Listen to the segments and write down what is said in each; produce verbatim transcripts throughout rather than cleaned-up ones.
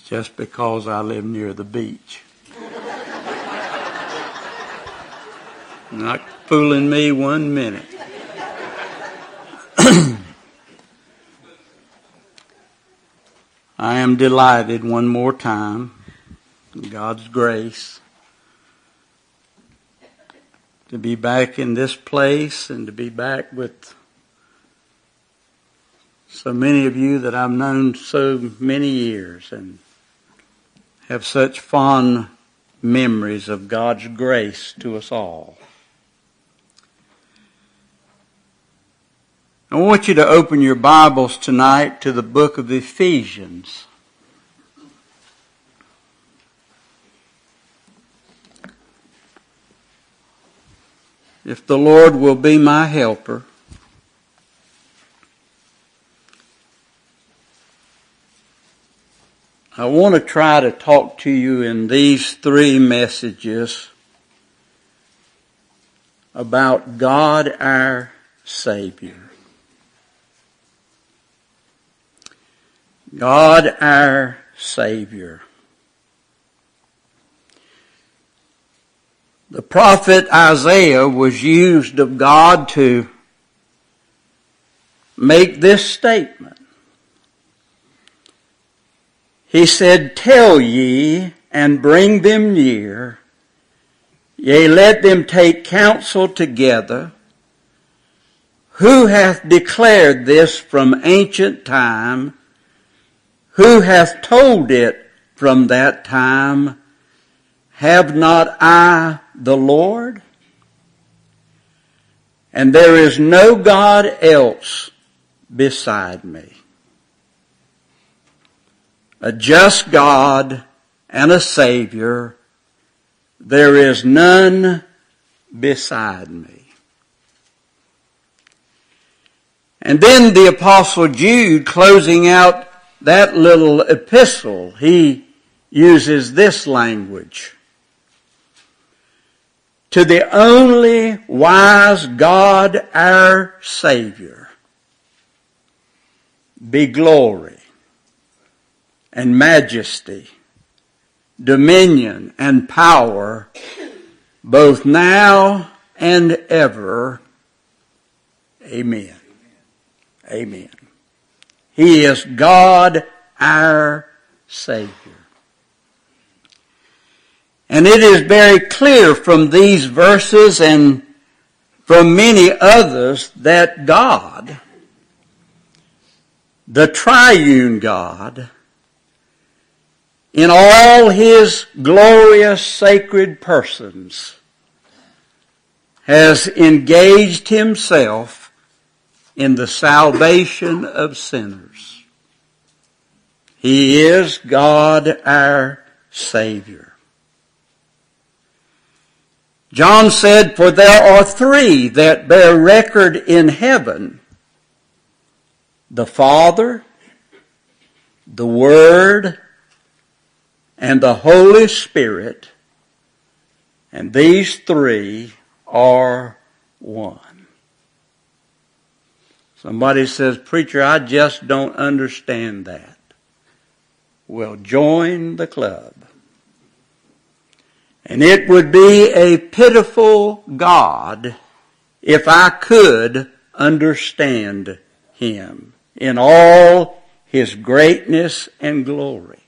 just because I live near the beach. Not fooling me one minute. I am delighted one more time in God's grace to be back in this place and to be back with so many of you that I've known so many years and have such fond memories of God's grace to us all. I want you to open your Bibles tonight to the book of Ephesians. If the Lord will be my helper, I want to try to talk to you in these three messages about God our Savior. God our Savior. The prophet Isaiah was used of God to make this statement. He said, "Tell ye and bring them near, yea, let them take counsel together. Who hath declared this from ancient time? Who hath told it from that time? Have not I the Lord? And there is no God else beside me. A just God and a Savior, there is none beside me." And then the Apostle Jude, closing out that little epistle, he uses this language. "To the only wise God our Savior be glory and majesty, dominion and power, both now and ever. Amen." Amen. He is God our Savior. And it is very clear from these verses and from many others that God, the triune God, in all his glorious sacred persons, has engaged himself in the salvation of sinners. He is God our Savior. John said, "For there are three that bear record in heaven, the Father, the Word, and the Holy Spirit, and these three are one." Somebody says, "Preacher, I just don't understand that." Well, join the club. And it would be a pitiful God if I could understand him in all his greatness and glory.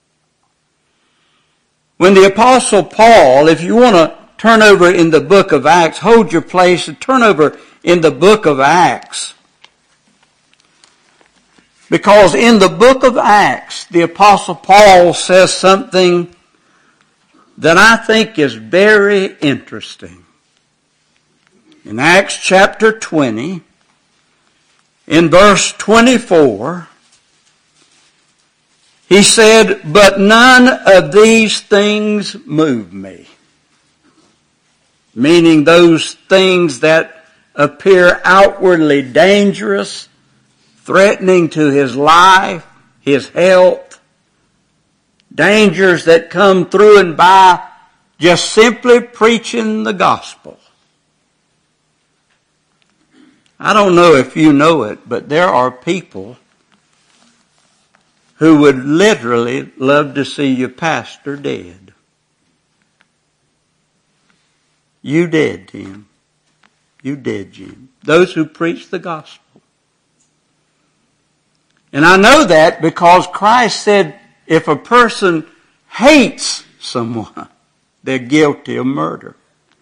When the Apostle Paul, if you want to turn over in the book of Acts, hold your place and turn over in the book of Acts. Because in the book of Acts, the Apostle Paul says something that I think is very interesting. In Acts chapter twenty, in verse twenty-four, he said, "But none of these things move me." Meaning those things that appear outwardly dangerous, threatening to his life, his health, dangers that come through and by just simply preaching the gospel. I don't know if you know it, but there are people who would literally love to see your pastor dead. You dead, Tim. You dead, Jim. Those who preach the gospel. And I know that because Christ said if a person hates someone, they're guilty of murder.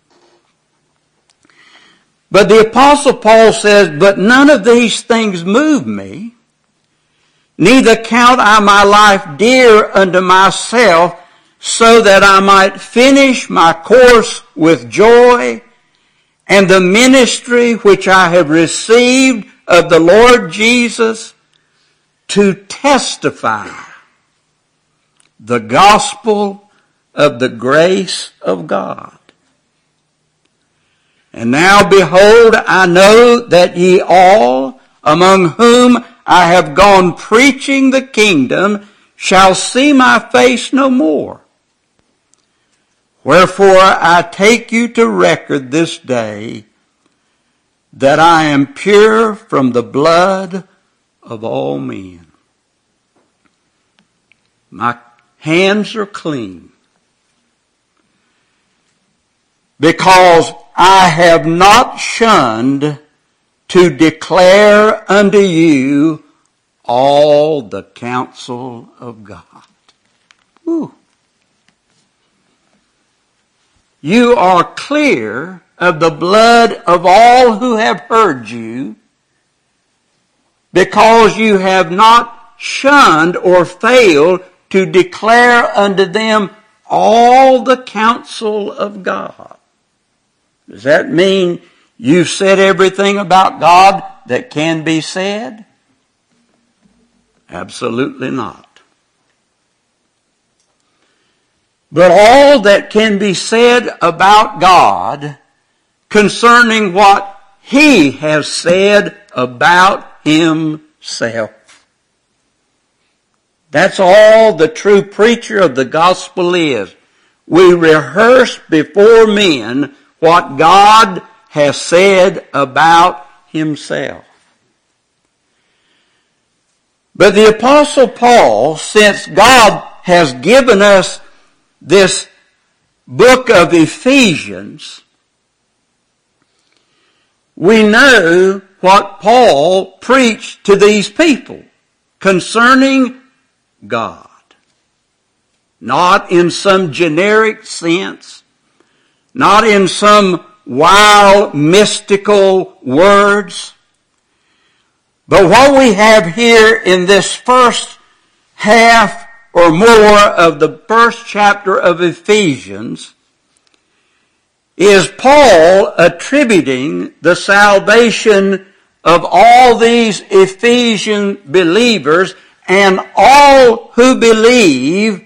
But the Apostle Paul says, but none of these things move me. Neither count I my life dear unto myself, so that I might finish my course with joy, and the ministry which I have received of the Lord Jesus, to testify the gospel of the grace of God. And now behold, I know that ye all, among whom I have gone preaching the kingdom, shall see my face no more. Wherefore I take you to record this day that I am pure from the blood of all men. My hands are clean, because I have not shunned to declare unto you all the counsel of God. Whew. You are clear of the blood of all who have heard you, because you have not shunned or failed to declare unto them all the counsel of God. Does that mean you've said everything about God that can be said? Absolutely not. But all that can be said about God concerning what He has said about Himself. That's all the true preacher of the gospel is. We rehearse before men what God has said about Himself. But the Apostle Paul, since God has given us this book of Ephesians, we know what Paul preached to these people concerning God. Not in some generic sense, not in some wild mystical words, but what we have here in this first half or more of the first chapter of Ephesians is Paul attributing the salvation of all these Ephesian believers and all who believe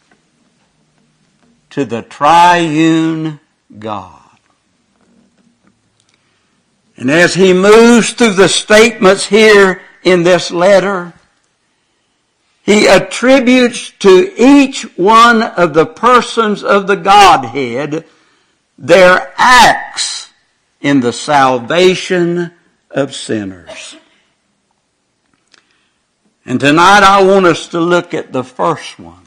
to the triune God. And as he moves through the statements here in this letter, he attributes to each one of the persons of the Godhead their acts in the salvation of sinners. And tonight I want us to look at the first one.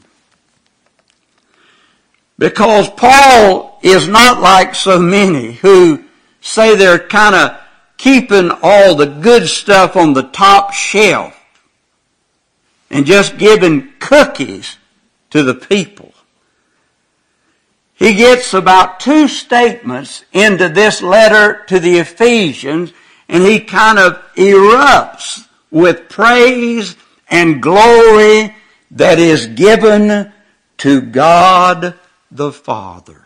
Because Paul is not like so many who say they're kind of keeping all the good stuff on the top shelf and just giving cookies to the people. He gets about two statements into this letter to the Ephesians, and he kind of erupts with praise and glory that is given to God the Father.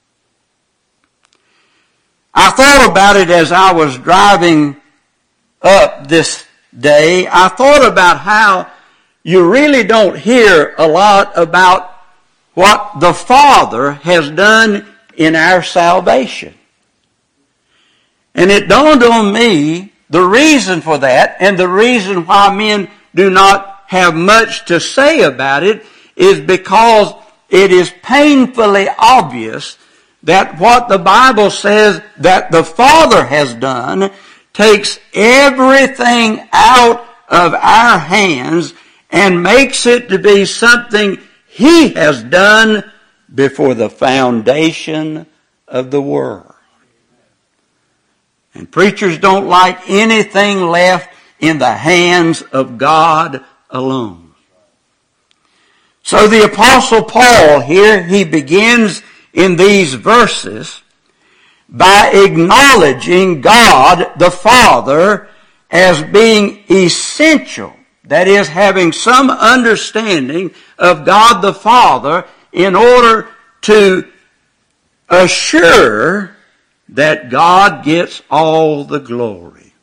I thought about it as I was driving up this day. I thought about how you really don't hear a lot about what the Father has done in our salvation. And it dawned on me the reason for that, and the reason why men do not have much to say about it, is because it is painfully obvious that what the Bible says that the Father has done takes everything out of our hands and makes it to be something he has done before the foundation of the world. And preachers don't like anything left in the hands of God alone. So the Apostle Paul here, he begins in these verses by acknowledging God the Father as being essential. That is, having some understanding of God the Father in order to assure that God gets all the glory.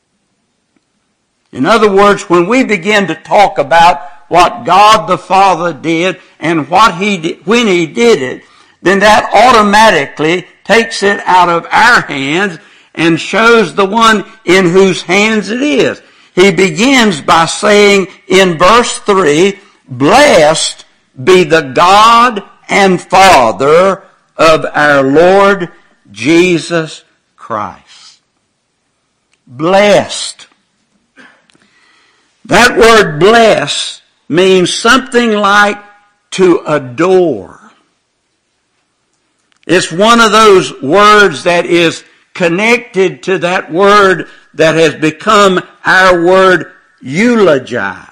In other words, when we begin to talk about what God the Father did and what he did, when he did it, then that automatically takes it out of our hands and shows the one in whose hands it is. He begins by saying in verse three, "Blessed be the God and Father of our Lord Jesus Christ." Blessed. That word bless means something like to adore. It's one of those words that is connected to that word that has become our word eulogize.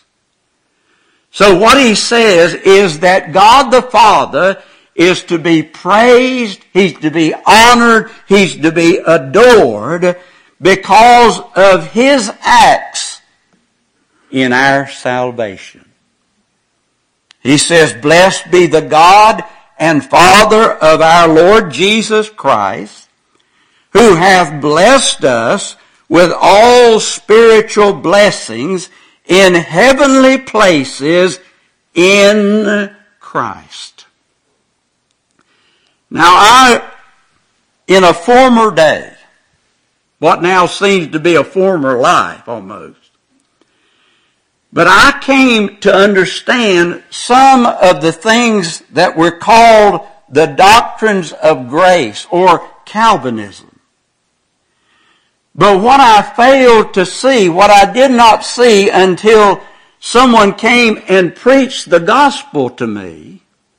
So what he says is that God the Father is to be praised, he's to be honored, he's to be adored because of his acts in our salvation. He says, "Blessed be the God and Father of our Lord Jesus Christ, who hath blessed us with all spiritual blessings in heavenly places in Christ." Now I, in a former day, what now seems to be a former life almost, but I came to understand some of the things that were called the doctrines of grace or Calvinism. But what I failed to see, what I did not see until someone came and preached the gospel to me,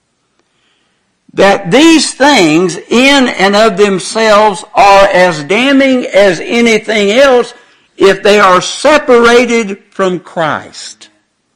that these things in and of themselves are as damning as anything else if they are separated from Christ.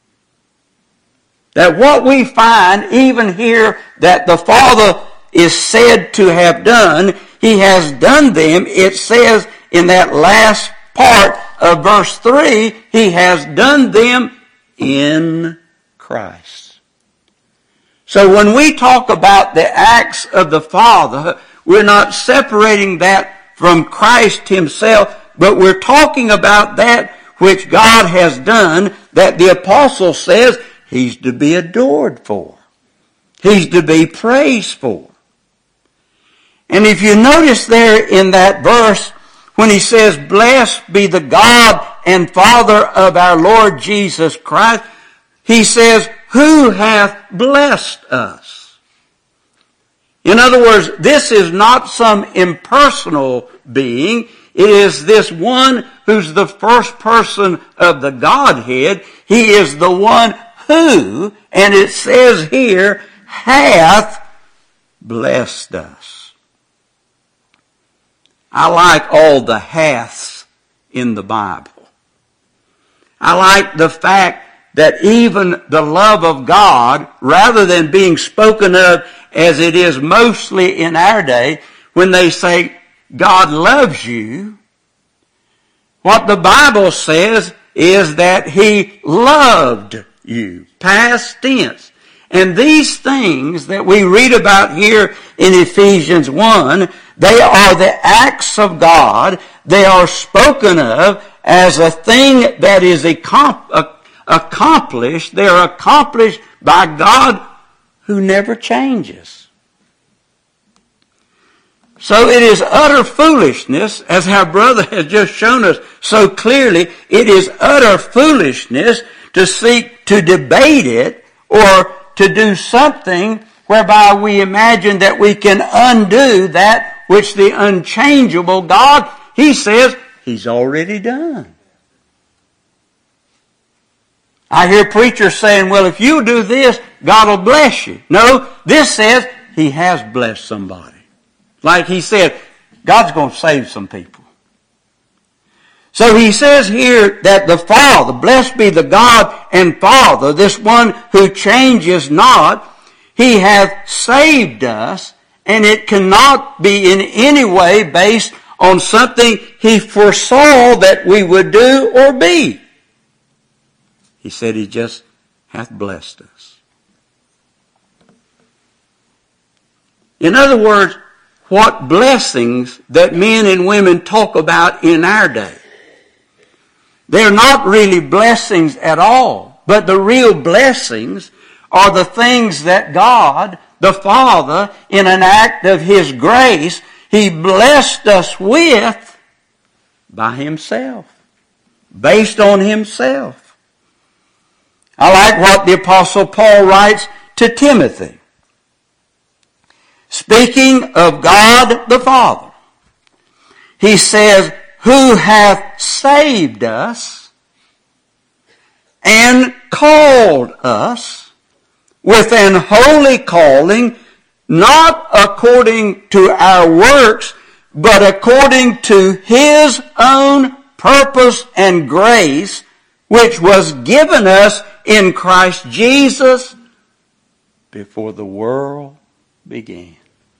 That what we find even here that the Father is said to have done, he has done them, it says in that last part of verse three, he has done them in Christ. So when we talk about the acts of the Father, we're not separating that from Christ himself, but we're talking about that which God has done that the apostle says he's to be adored for. He's to be praised for. And if you notice there in that verse, when he says, "Blessed be the God and Father of our Lord Jesus Christ," he says, "Who hath blessed us?" In other words, this is not some impersonal being. It is this one who's the first person of the Godhead. He is the one who, and it says here, hath blessed us. I like all the haths in the Bible. I like the fact that even the love of God, rather than being spoken of as it is mostly in our day, when they say God loves you, what the Bible says is that he loved you, past tense. And these things that we read about here in Ephesians one, they are the acts of God. They are spoken of as a thing that is accomplished. They are accomplished by God who never changes. So it is utter foolishness, as our brother has just shown us so clearly, it is utter foolishness to seek to debate it or to do something whereby we imagine that we can undo that which the unchangeable God, he says, he's already done. I hear preachers saying, well, if you do this, God will bless you. No, this says He has blessed somebody. Like He said, God's going to save some people. So He says here that the Father, blessed be the God and Father, this one who changes not, He hath saved us, and it cannot be in any way based on something He foresaw that we would do or be. He said He just hath blessed us. In other words, what blessings that men and women talk about in our day. They're not really blessings at all, but the real blessings are the things that God, the Father, in an act of His grace, He blessed us with by Himself, based on Himself. I like what the Apostle Paul writes to Timothy. Speaking of God the Father, he says, who hath saved us and called us with an holy calling, not according to our works, but according to His own purpose and grace, which was given us in Christ Jesus before the world began.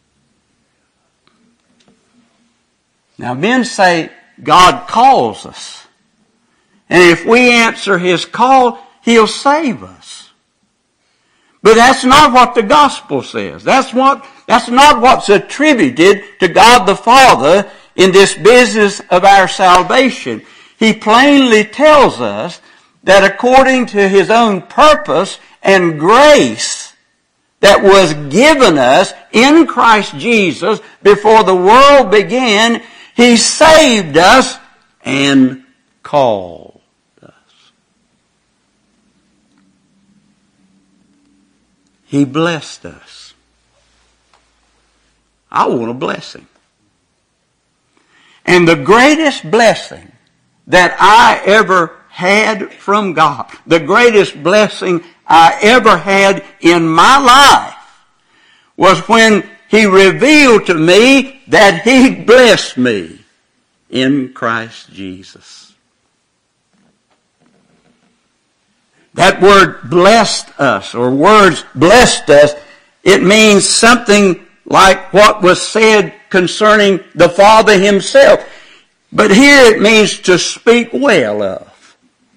Now, men say God calls us, and if we answer His call, He'll save us. But that's not what the gospel says. That's what, that's not what's attributed to God the Father in this business of our salvation. He plainly tells us that according to His own purpose and grace that was given us in Christ Jesus before the world began, He saved us and called us. He blessed us. I want a blessing. And the greatest blessing that I ever had from God, the greatest blessing I ever had in my life, was when He revealed to me that He blessed me in Christ Jesus. That word blessed us, or words blessed us, it means something like what was said concerning the Father Himself. But here it means to speak well of.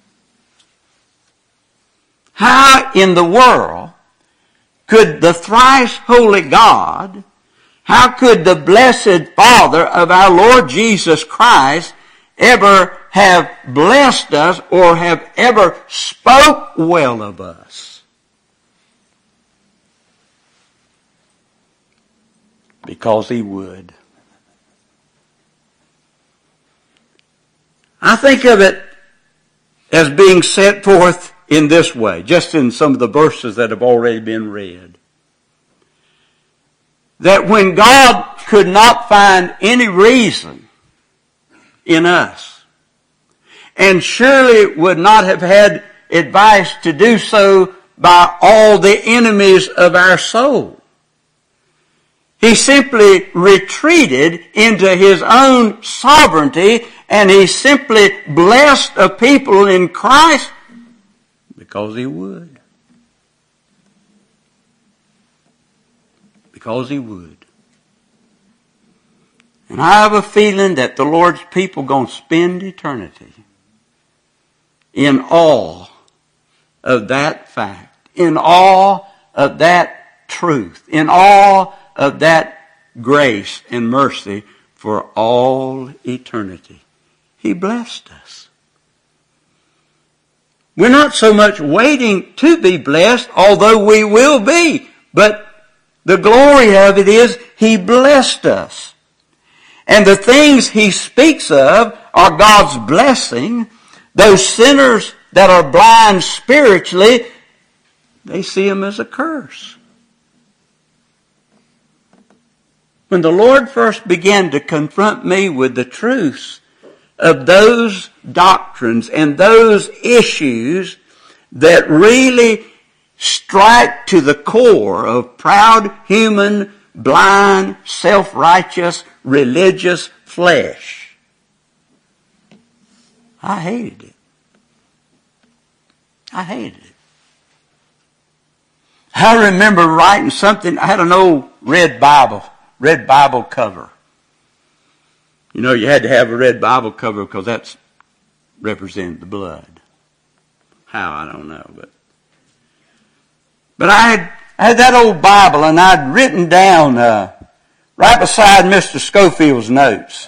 How in the world could the thrice holy God, how could the blessed Father of our Lord Jesus Christ ever have blessed us or have ever spoke well of us? Because He would. I think of it as being set forth in this way, just in some of the verses that have already been read. That when God could not find any reason in us, and surely would not have had advice to do so by all the enemies of our soul, He simply retreated into His own sovereignty, and He simply blessed a people in Christ because He would. Because He would. And I have a feeling that the Lord's people are going to spend eternity in awe of that fact, in awe of that truth, in awe of that grace and mercy for all eternity. He blessed us. We're not so much waiting to be blessed, although we will be, but the glory of it is He blessed us. And the things He speaks of are God's blessing. Those sinners that are blind spiritually, they see Him as a curse. When the Lord first began to confront me with the truths of those doctrines and those issues that really strike to the core of proud human, blind, self-righteous, religious flesh. I hated it. I hated it. I remember writing something. I had an old red Bible, red Bible cover. You know, you had to have a red Bible cover because that's represented the blood. How, I don't know, but but I had I had that old Bible, and I'd written down uh, right beside Mister Schofield's notes.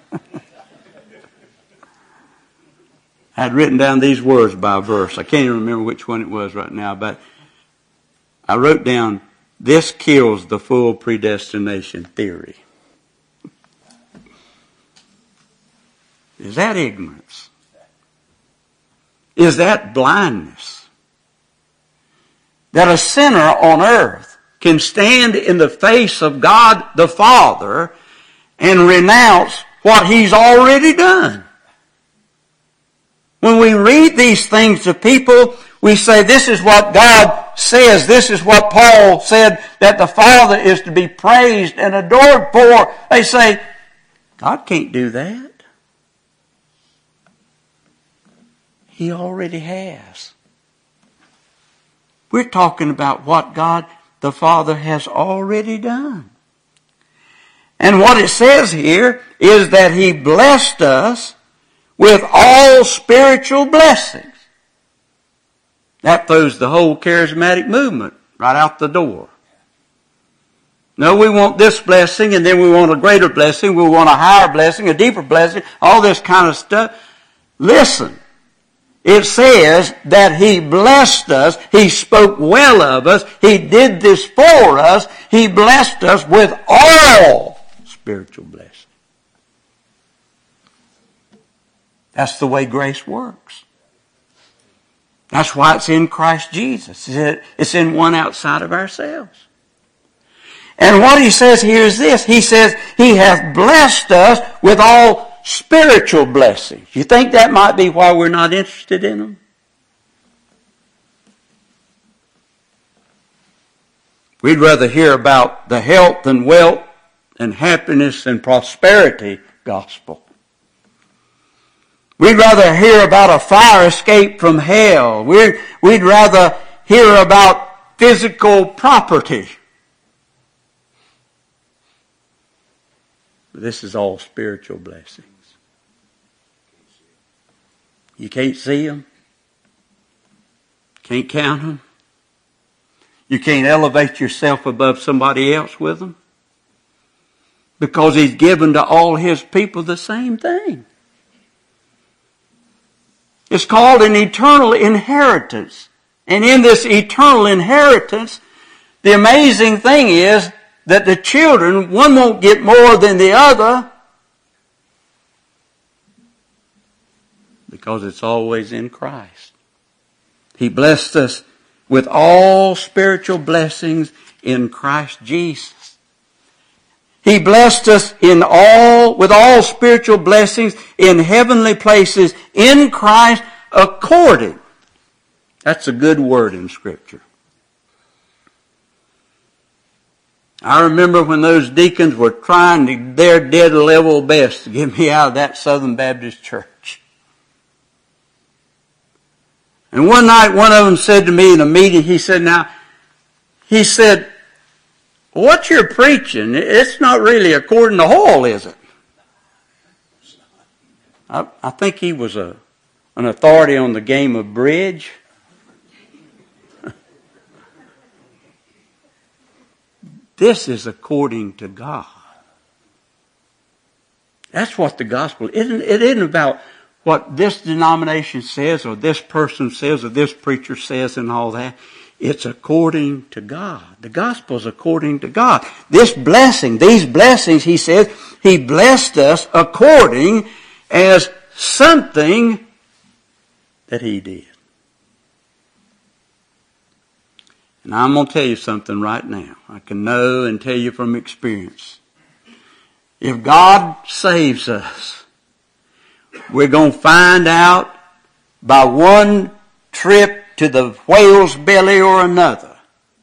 I'd written down these words by verse. I can't even remember which one it was right now, but I wrote down, "This kills the full predestination theory." Is that ignorance? Is that blindness? That a sinner on earth can stand in the face of God the Father and renounce what He's already done. When we read these things to people, we say, this is what God says. This is what Paul said, that the Father is to be praised and adored for. They say, God can't do that. He already has. We're talking about what God the Father has already done. And what it says here is that He blessed us with all spiritual blessings. That throws the whole charismatic movement right out the door. No, we want this blessing, and then we want a greater blessing. We want a higher blessing, a deeper blessing, all this kind of stuff. Listen. It says that He blessed us. He spoke well of us. He did this for us. He blessed us with all spiritual blessings. That's the way grace works. That's why it's in Christ Jesus. It's in one outside of ourselves. And what He says here is this. He says He hath blessed us with all spiritual blessings. You think that might be why we're not interested in them? We'd rather hear about the health and wealth and happiness and prosperity gospel. We'd rather hear about a fire escape from hell. We'd, we'd rather hear about physical property. This is all spiritual blessings. You can't see them. Can't count them. You can't elevate yourself above somebody else with them. Because He's given to all His people the same thing. It's called an eternal inheritance. And in this eternal inheritance, the amazing thing is that the children, one won't get more than the other, because it's always in Christ. He blessed us with all spiritual blessings in Christ Jesus. He blessed us in all, with all spiritual blessings in heavenly places in Christ according. That's a good word in Scripture. I remember when those deacons were trying to, their dead level best to get me out of that Southern Baptist church. And one night one of them said to me in a meeting, he said, now, he said, what you're preaching, it's not really according to Hall, is it? I, I think he was a an authority on the game of bridge. This is according to God. That's what the gospel isn't. It isn't about what this denomination says or this person says or this preacher says and all that. It's according to God. The gospel is according to God. This blessing, these blessings, He says, He blessed us according as something that He did. And I'm going to tell you something right now. I can know and tell you from experience. If God saves us, we're going to find out by one trip to the whale's belly or another,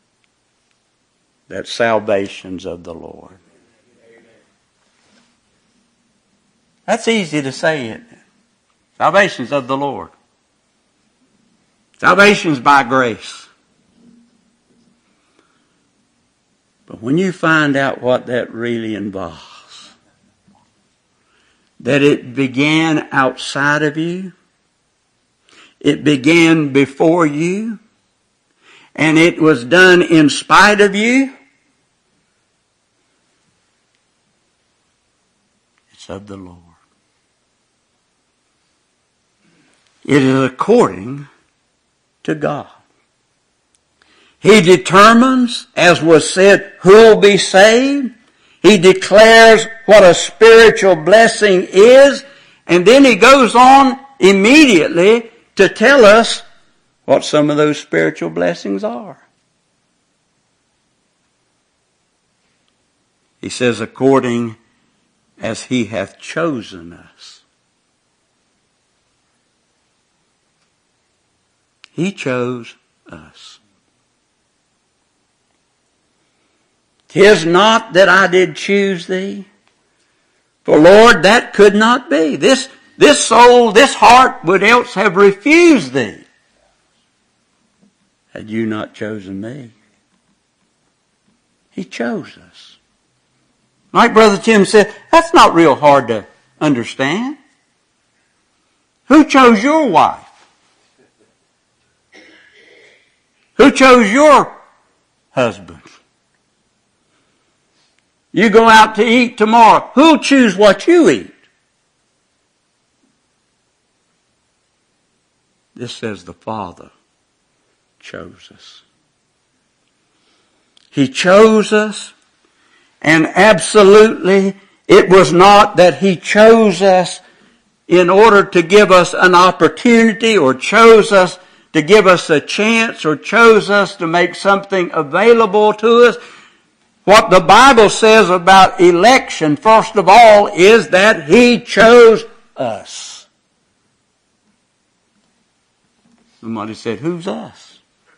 that salvation's of the Lord. That's easy to say, isn't it? Salvation's of the Lord. Salvation's by grace. But when you find out what that really involves, that it began outside of you, it began before you, and it was done in spite of you, it's of the Lord. It is according to God. He determines, as was said, who will be saved. He declares what a spiritual blessing is. And then he goes on immediately to tell us what some of those spiritual blessings are. He says, according as he hath chosen us. He chose us. 'Tis not that I did choose thee, for Lord, that could not be. This, this soul, this heart would else have refused thee, had you not chosen me. He chose us. Like Brother Tim said, that's not real hard to understand. Who chose your wife? Who chose your husband? You go out to eat tomorrow. Who'll choose what you eat? This says the Father chose us. He chose us, and absolutely it was not that He chose us in order to give us an opportunity or chose us to give us a chance or chose us to make something available to us. What the Bible says about election, first of all, is that He chose us. Somebody said, who's us?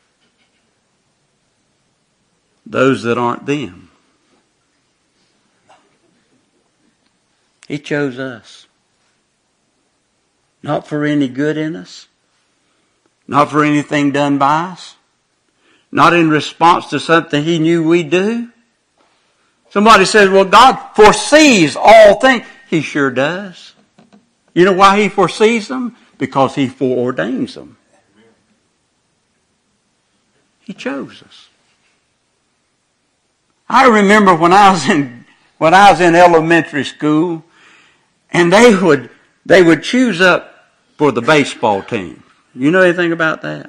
Those that aren't them. He chose us. Not for any good in us. Not for anything done by us. Not in response to something He knew we'd do. Somebody says, well, God foresees all things. He sure does. You know why He foresees them? Because He foreordains them. He chose us. I remember when I was in when I was in elementary school, and they would they would choose up for the baseball team. You know anything about that?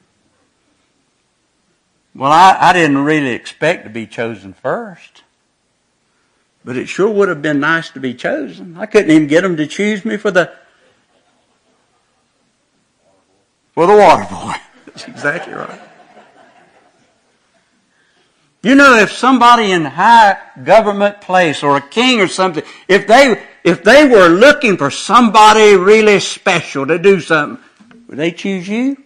Well, I, I didn't really expect to be chosen first. But it sure would have been nice to be chosen. I couldn't even get them to choose me for the for the water boy. That's exactly right. You know, if somebody in high government place or a king or something, if they if they were looking for somebody really special to do something, would they choose you?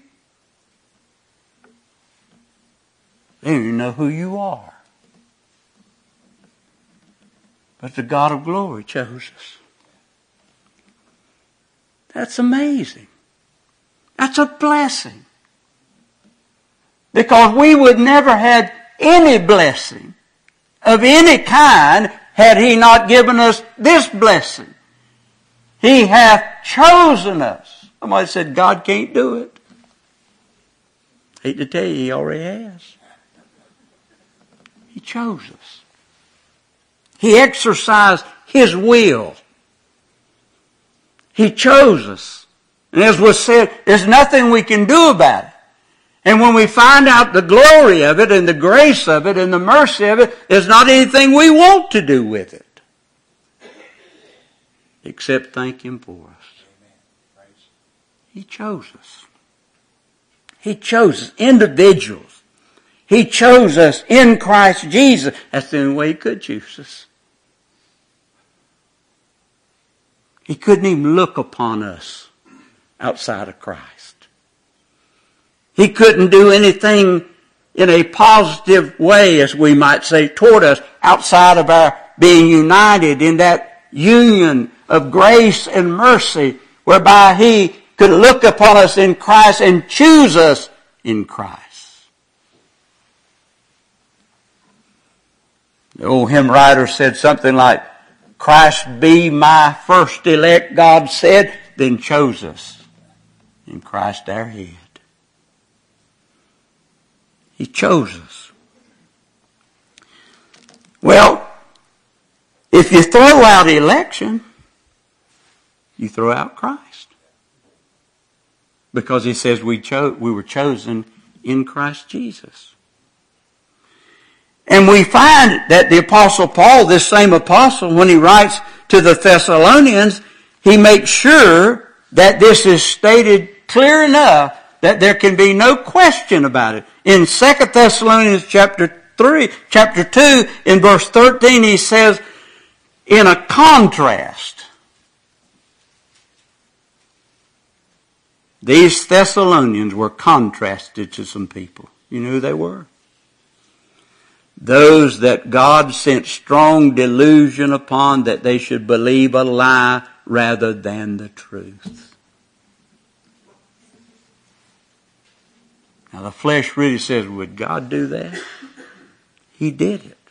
They don't even know who you are. But the God of glory chose us. That's amazing. That's a blessing. Because we would never have any blessing of any kind had He not given us this blessing. He hath chosen us. Somebody said God can't do it. Hate to tell you, He already has. He chose us. He exercised His will. He chose us. And as was said, there's nothing we can do about it. And when we find out the glory of it and the grace of it and the mercy of it, there's not anything we want to do with it. Except thank Him for us. He chose us. He chose us, individuals. He chose us in Christ Jesus. That's the only way He could choose us. He couldn't even look upon us outside of Christ. He couldn't do anything in a positive way, as we might say, toward us outside of our being united in that union of grace and mercy whereby He could look upon us in Christ and choose us in Christ. The old hymn writer said something like, Christ be my first elect, God said, then chose us in Christ our head. He chose us. Well, if you throw out election, you throw out Christ. Because He says we chose, we were chosen in Christ Jesus. And we find that the Apostle Paul, this same apostle, when he writes to the Thessalonians, he makes sure that this is stated clear enough that there can be no question about it. In Second Thessalonians chapter three, chapter two, in verse thirteen, he says, in a contrast, these Thessalonians were contrasted to some people. You know who they were? Those that God sent strong delusion upon that they should believe a lie rather than the truth. Now the flesh really says, would God do that? He did it.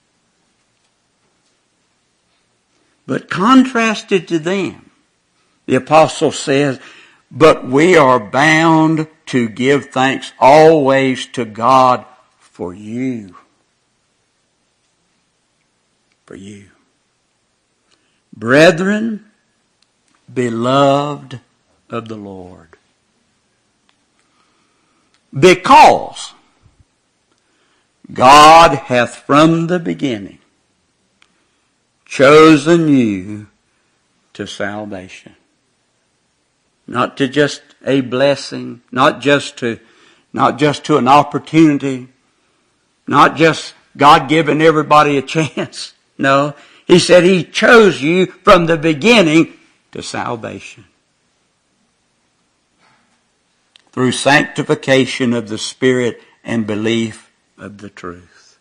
But contrasted to them, the apostle says, but we are bound to give thanks always to God for you. For you. Brethren, beloved of the Lord. Because God hath from the beginning chosen you to salvation. Not to just a blessing, not just to, not just to an opportunity, not just God giving everybody a chance. No, He said He chose you from the beginning to salvation. Through sanctification of the Spirit and belief of the truth.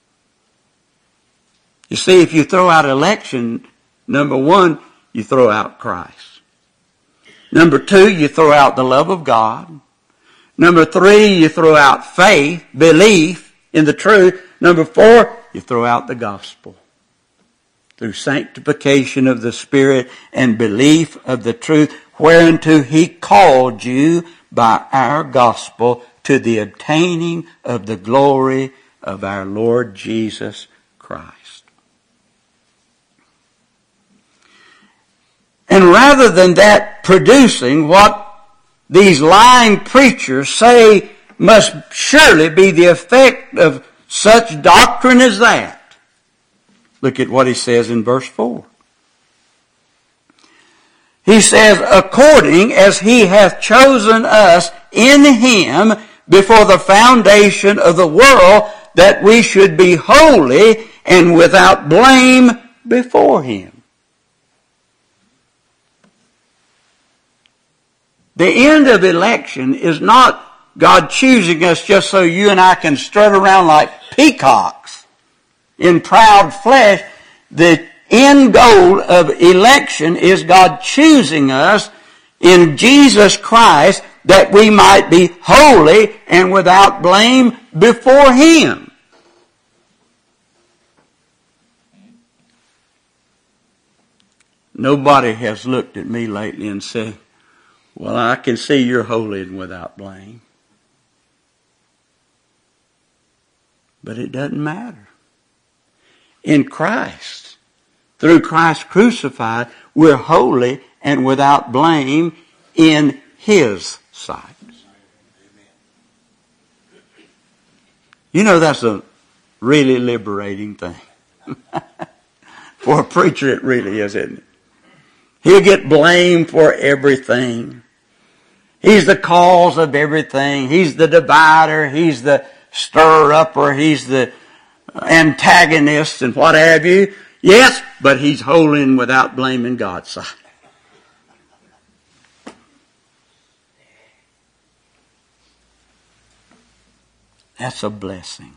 You see, if you throw out election, number one, you throw out Christ. Number two, you throw out the love of God. Number three, you throw out faith, belief in the truth. Number four, you throw out the gospel. Through sanctification of the Spirit and belief of the truth, whereunto He called you by our gospel to the obtaining of the glory of our Lord Jesus Christ. And rather than that producing what these lying preachers say must surely be the effect of such doctrine as that, look at what he says in verse four. He says, according as He hath chosen us in Him before the foundation of the world, that we should be holy and without blame before Him. The end of election is not God choosing us just so you and I can strut around like peacocks in proud flesh. The end goal of election is God choosing us in Jesus Christ that we might be holy and without blame before Him. Nobody has looked at me lately and said, well, I can see you're holy and without blame. But it doesn't matter. In Christ, through Christ crucified, we're holy and without blame in His sight. You know, that's a really liberating thing. For a preacher, it really is, isn't it? He'll get blamed for everything. He's the cause of everything. He's the divider. He's the stirrer-upper. He's the antagonist and what have you. Yes, but He's holy and without blame in God's sight. That's a blessing.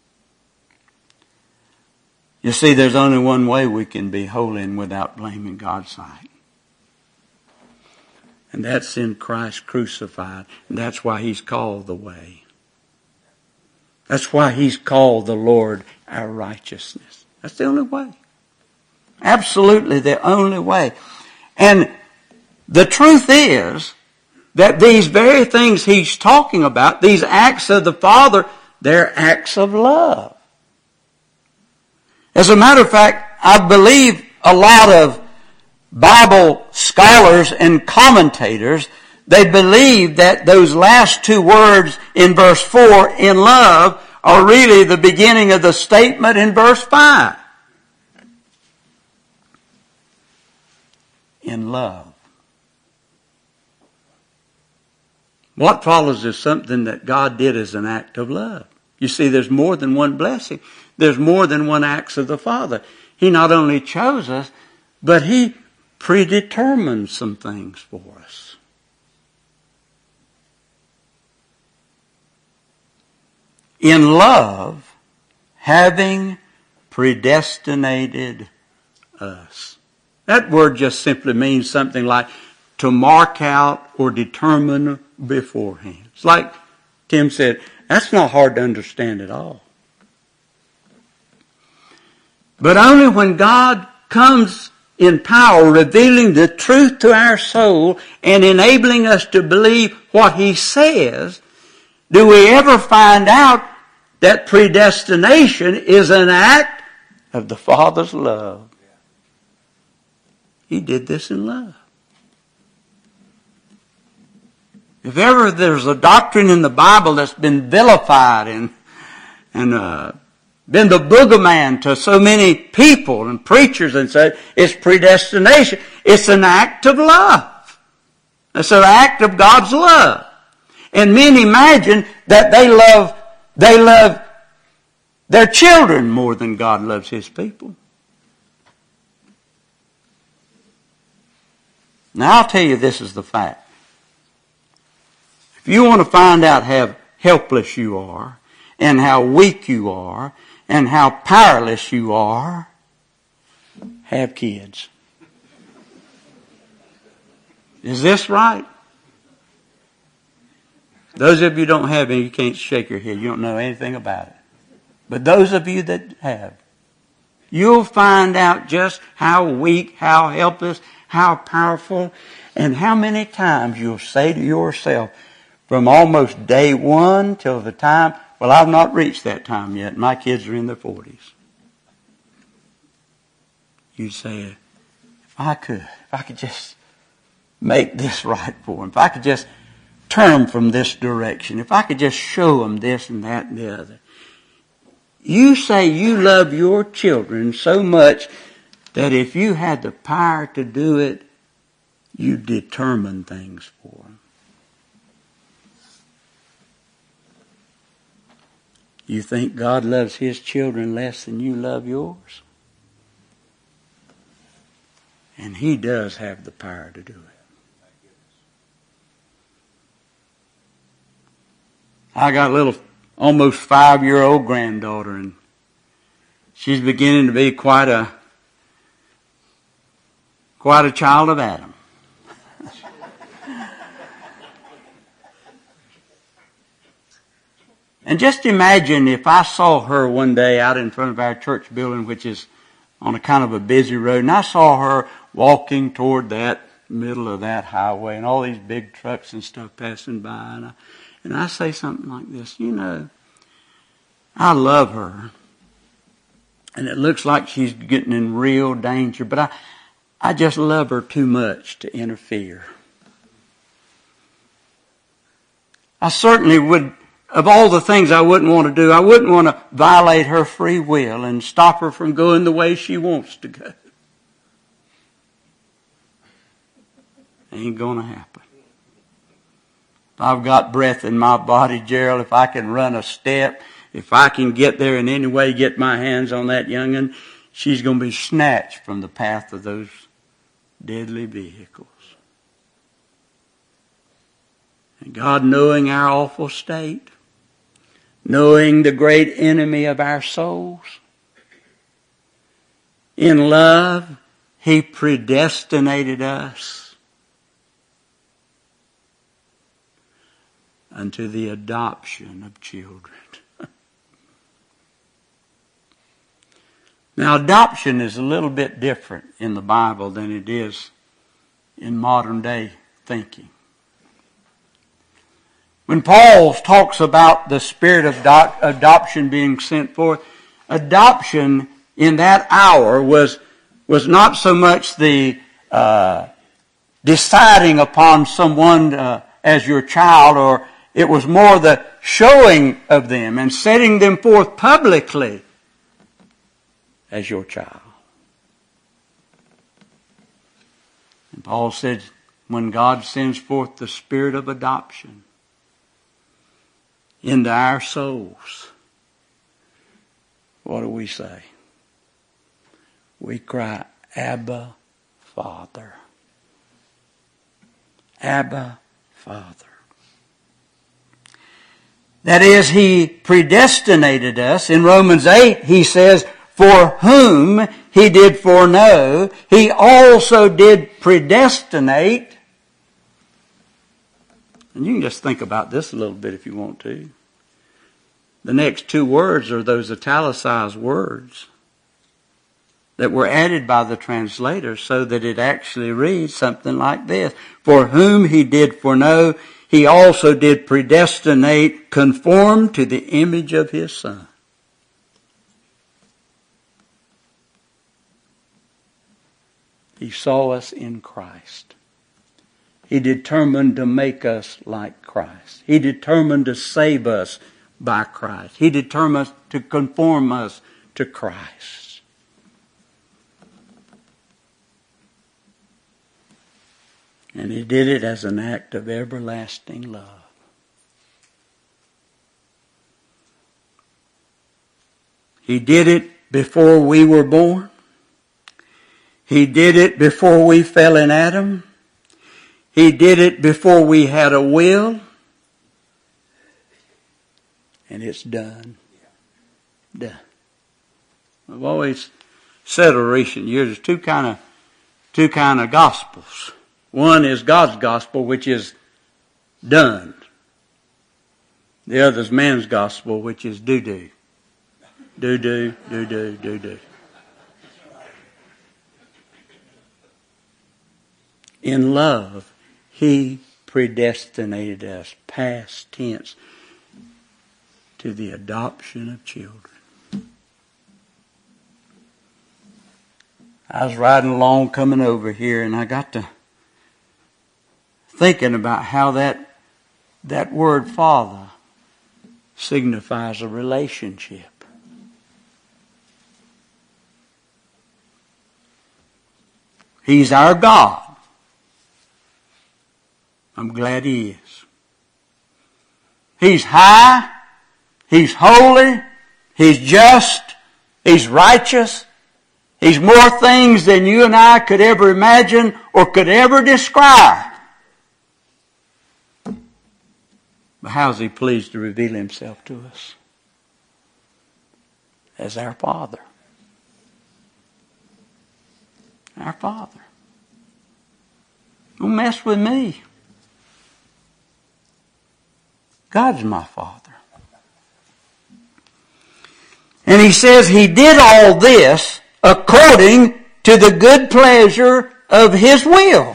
You see, there's only one way we can be holy and without blame in God's sight. And that's in Christ crucified. And that's why He's called the way. That's why He's called the Lord our righteousness. That's the only way. Absolutely the only way. And the truth is that these very things He's talking about, these acts of the Father, they're acts of love. As a matter of fact, I believe a lot of Bible scholars and commentators, they believe that those last two words in verse four, in love, are really the beginning of the statement in verse five. In love. What follows is something that God did as an act of love. You see, there's more than one blessing. There's more than one acts of the Father. He not only chose us, but He predetermined some things for us. In love, having predestinated us. That word just simply means something like to mark out or determine beforehand. It's like Tim said, that's not hard to understand at all. But only when God comes in power, revealing the truth to our soul and enabling us to believe what He says, do we ever find out that predestination is an act of the Father's love. He did this in love. If ever there's a doctrine in the Bible that's been vilified and and uh, been the boogeyman to so many people and preachers and said, it's predestination. It's an act of love. It's an act of God's love. And men imagine that they love, they love their children more than God loves His people. Now I'll tell you, this is the fact. If you want to find out how helpless you are, and how weak you are, and how powerless you are, have kids. Is this right? Those of you who don't have any, you can't shake your head. You don't know anything about it. But those of you that have, you'll find out just how weak, how helpless, how powerful, and how many times you'll say to yourself, from almost day one till the time, well, I've not reached that time yet. My kids are in their forties. You say, if I could, if I could just make this right for them, if I could just turn them from this direction, if I could just show them this and that and the other. You say you love your children so much that if you had the power to do it, you determine things for them. You think God loves His children less than you love yours? And He does have the power to do it. I got a little almost five-year-old granddaughter, and she's beginning to be quite a quite a child of Adam. And just imagine if I saw her one day out in front of our church building, which is on a kind of a busy road, and I saw her walking toward that middle of that highway and all these big trucks and stuff passing by. And I, and I say something like this, you know, I love her. And it looks like she's getting in real danger, but I, I just love her too much to interfere. I certainly would, of all the things I wouldn't want to do, I wouldn't want to violate her free will and stop her from going the way she wants to go. Ain't going to happen. If I've got breath in my body, Gerald, if I can run a step, if I can get there in any way, get my hands on that young'un, she's going to be snatched from the path of those deadly vehicles. And God, knowing our awful state, knowing the great enemy of our souls. In love, He predestinated us unto the adoption of children. Now, adoption is a little bit different in the Bible than it is in modern day thinking. When Paul talks about the spirit of do- adoption being sent forth, adoption in that hour was, was not so much the uh, deciding upon someone uh, as your child, or it was more the showing of them and setting them forth publicly as your child. And Paul said, when God sends forth the spirit of adoption into our souls, what do we say? We cry, Abba, Father. Abba, Father. That is, He predestinated us. In Romans eight, he says, for whom He did foreknow, He also did predestinate. And you can just think about this a little bit if you want to. The next two words are those italicized words that were added by the translator so that it actually reads something like this. For whom He did foreknow, He also did predestinate, conform to the image of His Son. He saw us in Christ. He determined to make us like Christ. He determined to save us by Christ. He determined to conform us to Christ. And He did it as an act of everlasting love. He did it before we were born. He did it before we fell in Adam. He did it before we had a will. And it's done. Done. I've always said in recent years, there's two kind of two kind of gospels. One is God's gospel, which is done. The other is man's gospel, which is do-do. Do-do, do-do, do-do. In love, He predestinated us, past tense, to the adoption of children. I was riding along coming over here, and I got to thinking about how that, that word Father signifies a relationship. He's our God. I'm glad He is. He's high. He's holy. He's just. He's righteous. He's more things than you and I could ever imagine or could ever describe. But how is He pleased to reveal Himself to us? As our Father. Our Father. Don't mess with me. God's my Father. And He says He did all this according to the good pleasure of His will.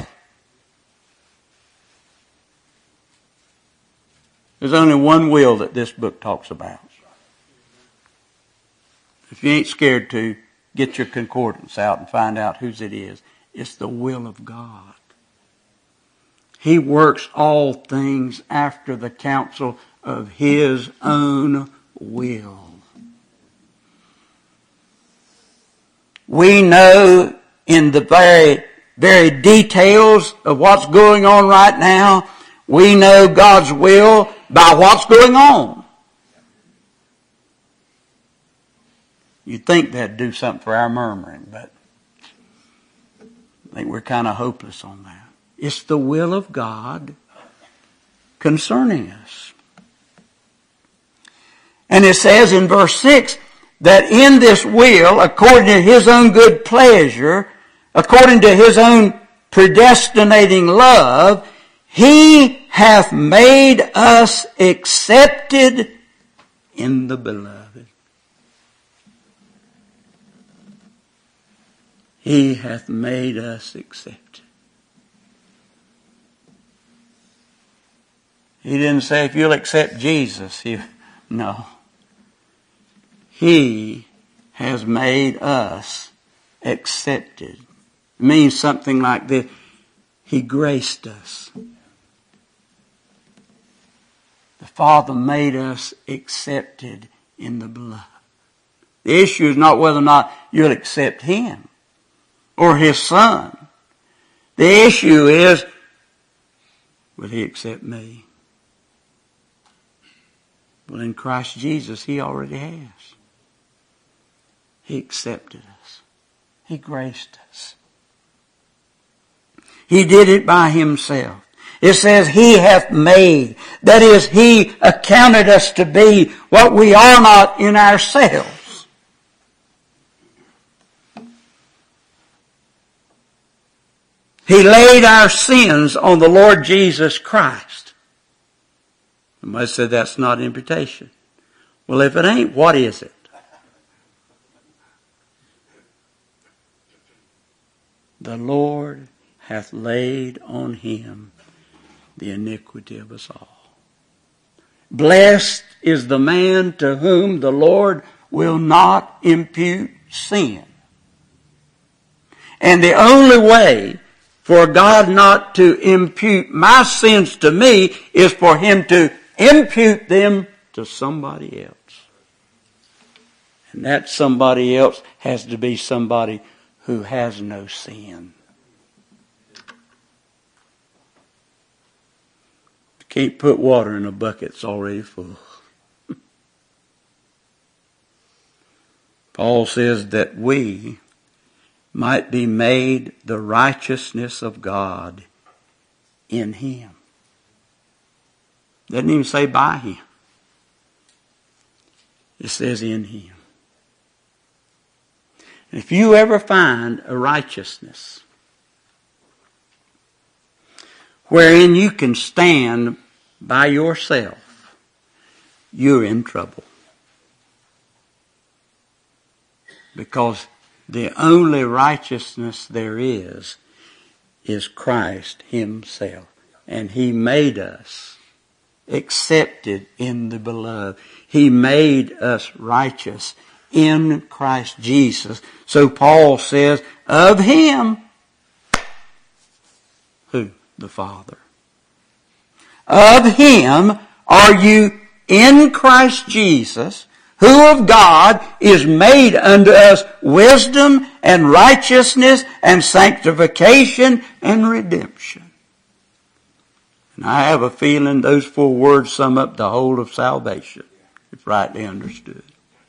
There's only one will that this book talks about. If you ain't scared to, get your concordance out and find out whose it is. It's the will of God. He works all things after the counsel of His own will. We know in the very, very details of what's going on right now, we know God's will by what's going on. You'd think that'd do something for our murmuring, but I think we're kind of hopeless on that. It's the will of God concerning us. And it says in verse six that in this will, according to his own good pleasure, according to his own predestinating love, he hath made us accepted in the beloved. He hath made us accepted. He didn't say if you'll accept Jesus. He, no. He has made us accepted. It means something like this. He graced us. The Father made us accepted in the beloved. The issue is not whether or not you'll accept Him or His Son. The issue is, will He accept me? Well, in Christ Jesus, He already has. He accepted us. He graced us. He did it by Himself. It says, He hath made. That is, He accounted us to be what we are not in ourselves. He laid our sins on the Lord Jesus Christ. Somebody said that's not imputation. Well, if it ain't, what is it? The Lord hath laid on Him the iniquity of us all. Blessed is the man to whom the Lord will not impute sin. And the only way for God not to impute my sins to me is for Him to impute them to somebody else. And that somebody else has to be somebody who has no sin. You can't put water in a bucket that's already full. Paul says that we might be made the righteousness of God in Him. Doesn't even say by Him. It says in Him. If you ever find a righteousness wherein you can stand by yourself, you're in trouble. Because the only righteousness there is, is Christ Himself. And He made us accepted in the beloved. He made us righteous in Christ Jesus. So Paul says, of Him, who? The Father. Of Him are you in Christ Jesus, who of God is made unto us wisdom and righteousness and sanctification and redemption. And I have a feeling those four words sum up the whole of salvation, if rightly understood.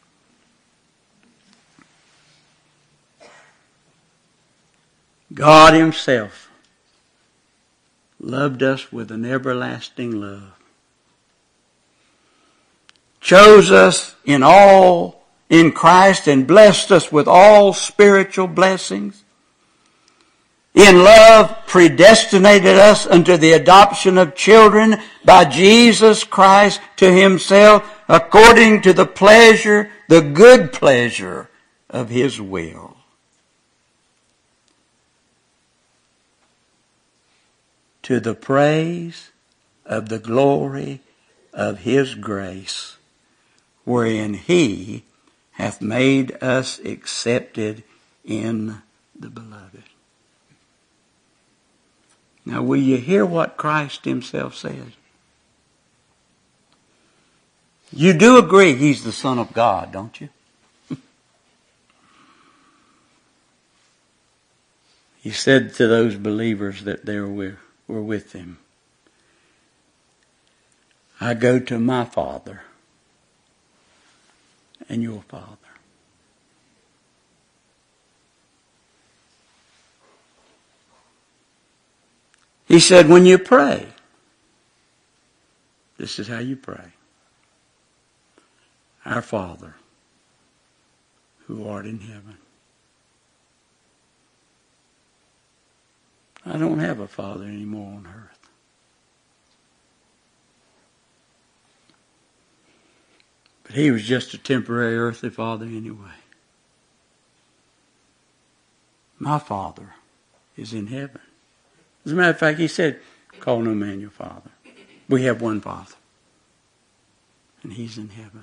God Himself loved us with an everlasting love. Chose us in all, in Christ, and blessed us with all spiritual blessings. In love predestinated us unto the adoption of children by Jesus Christ to Himself, according to the pleasure, the good pleasure of His will. To the praise of the glory of His grace, wherein He hath made us accepted in the beloved. Now, will you hear what Christ Himself says? You do agree He's the Son of God, don't you? He said to those believers that they were were with Him, I go to my Father and your Father. He said, when you pray, this is how you pray. Our Father, who art in heaven. I don't have a father anymore on earth. But he was just a temporary earthly father anyway. My Father is in heaven. As a matter of fact, he said, call no man your father. We have one Father. And he's in heaven.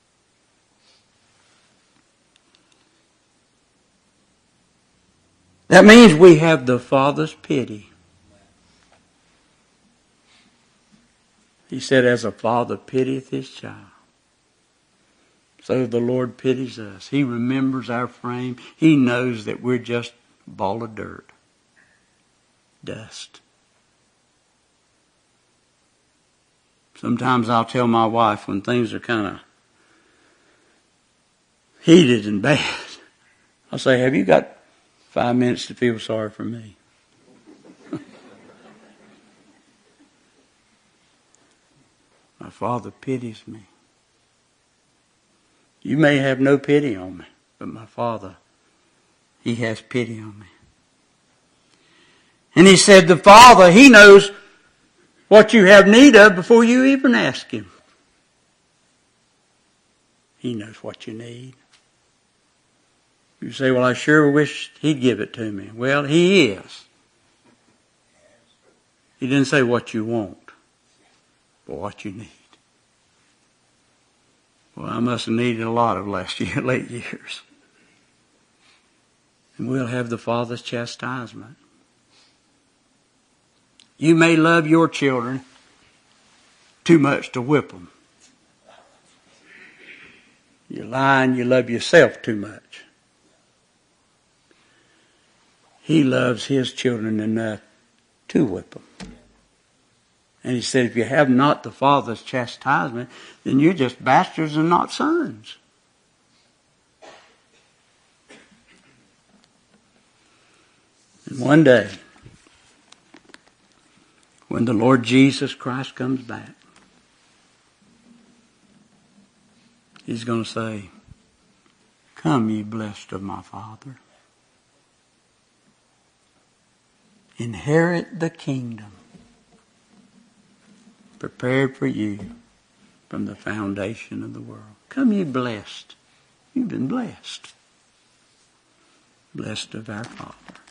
That means we have the Father's pity. He said, as a father pitieth his child, so the Lord pities us. He remembers our frame. He knows that we're just a ball of dirt, dust. Sometimes I'll tell my wife when things are kind of heated and bad, I'll say, have you got five minutes to feel sorry for me? My Father pities me. You may have no pity on me, but my Father, He has pity on me. And He said the Father, He knows what you have need of before you even ask Him. He knows what you need. You say, well, I sure wish He'd give it to me. Well, He is. He didn't say what you want, but what you need. Well, I must have needed a lot of last year, late years. And we'll have the Father's chastisement. You may love your children too much to whip them. You're lying, you love yourself too much. He loves His children enough to whip them. And He said, if you have not the Father's chastisement, then you're just bastards and not sons. And one day, when the Lord Jesus Christ comes back, He's going to say, come ye blessed of my Father. Inherit the kingdom prepared for you from the foundation of the world. Come ye blessed. You've been blessed. Blessed of our Father.